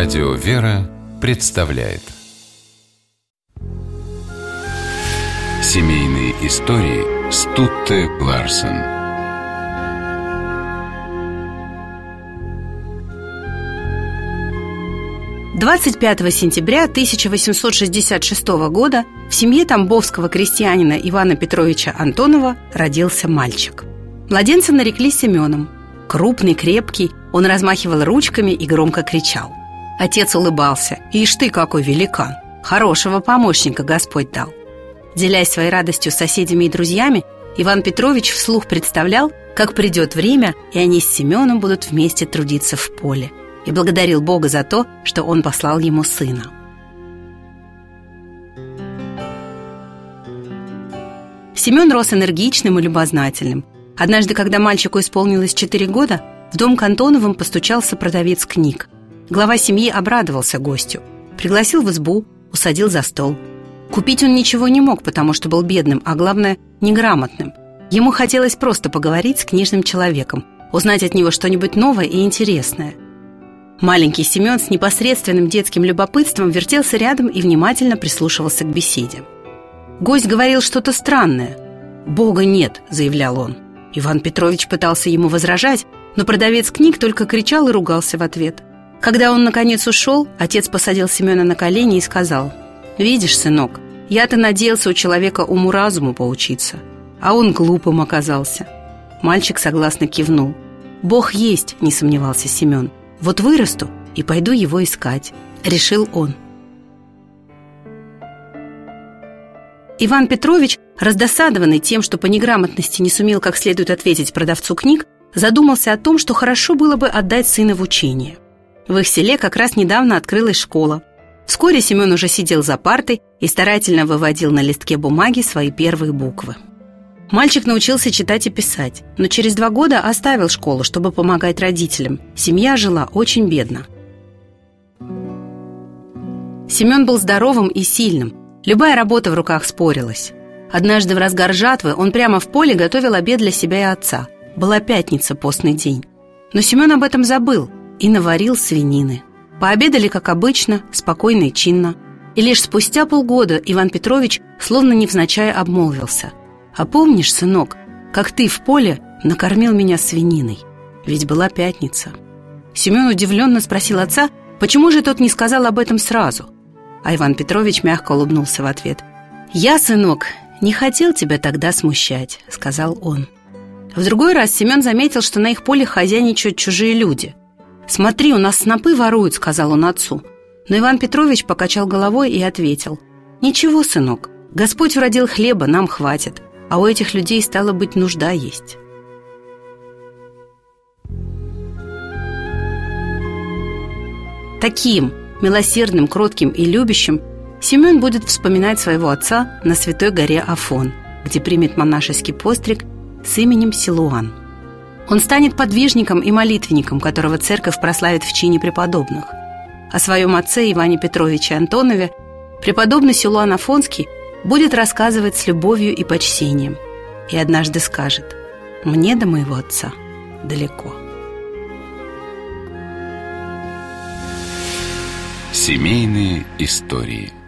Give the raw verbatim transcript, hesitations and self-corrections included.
Радио «Вера» представляет Семейные истории Стутте Ларсен. двадцать пятого сентября тысяча восемьсот шестьдесят шестого года в семье тамбовского крестьянина Ивана Петровича Антонова родился мальчик. Младенца нарекли Семеном. Крупный, крепкий, он размахивал ручками и громко кричал. Отец улыбался. «Ишь ты, какой великан! Хорошего помощника Господь дал!» Делясь своей радостью с соседями и друзьями, Иван Петрович вслух представлял, как придет время, и они с Семеном будут вместе трудиться в поле, и благодарил Бога за то, что Он послал ему сына. Семен рос энергичным и любознательным. Однажды, когда мальчику исполнилось четыре года, в дом к Антоновым постучался продавец книг. Глава семьи обрадовался гостю, пригласил в избу, усадил за стол. Купить он ничего не мог, потому что был бедным, а главное, неграмотным. Ему хотелось просто поговорить с книжным человеком, узнать от него что-нибудь новое и интересное. Маленький Семен с непосредственным детским любопытством вертелся рядом и внимательно прислушивался к беседе. Гость говорил что-то странное. «Бога нет», — заявлял он. Иван Петрович пытался ему возражать, но продавец книг только кричал и ругался в ответ. Когда он, наконец, ушел, отец посадил Семена на колени и сказал: «Видишь, сынок, я-то надеялся у человека уму-разуму поучиться, а он глупым оказался». Мальчик согласно кивнул. «Бог есть», — не сомневался Семен. «Вот вырасту и пойду его искать», — решил он. Иван Петрович, раздосадованный тем, что по неграмотности не сумел как следует ответить продавцу книг, задумался о том, что хорошо было бы отдать сына в учение. В их селе как раз недавно открылась школа. Вскоре Семен уже сидел за партой и старательно выводил на листке бумаги свои первые буквы. Мальчик научился читать и писать, но через два года оставил школу, чтобы помогать родителям. Семья жила очень бедно. Семен был здоровым и сильным. Любая работа в руках спорилась. Однажды в разгар жатвы он прямо в поле готовил обед для себя и отца. Была пятница, постный день. Но Семен об этом забыл и наварил свинины. Пообедали, как обычно, спокойно и чинно. И лишь спустя полгода Иван Петрович словно невзначай обмолвился: «А помнишь, сынок, как ты в поле накормил меня свининой? Ведь была пятница». Семен удивленно спросил отца, почему же тот не сказал об этом сразу. А Иван Петрович мягко улыбнулся в ответ. «Я, сынок, не хотел тебя тогда смущать», — сказал он. В другой раз Семен заметил, что на их поле хозяйничают чужие люди. «Смотри, у нас снопы воруют», — сказал он отцу. Но Иван Петрович покачал головой и ответил: «Ничего, сынок, Господь вродил хлеба, нам хватит, а у этих людей, стало быть, нужда есть». Таким милосердным, кротким и любящим Семен будет вспоминать своего отца на святой горе Афон, где примет монашеский постриг с именем Силуан. Он станет подвижником и молитвенником, которого церковь прославит в чине преподобных. О своем отце Иване Петровиче Антонове преподобный Силуан Афонский будет рассказывать с любовью и почтением. И однажды скажет: «Мне до моего отца далеко». Семейные истории.